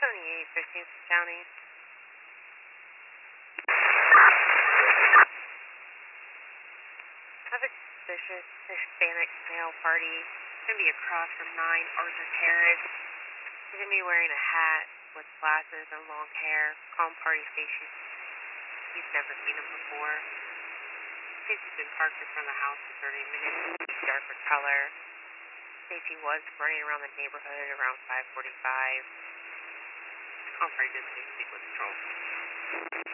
28, 15th County. I have a suspicious Hispanic male party. It's going to be across from 9 Arthur Terrace. He's going to be wearing a hat with glasses and long hair. Calm party station. He's never seen him before. Stacy's been parked in front of the house for 30 minutes. He's darker color. Stacy was running around the neighborhood around 5:45. Calm party doesn't need to speak with patrol.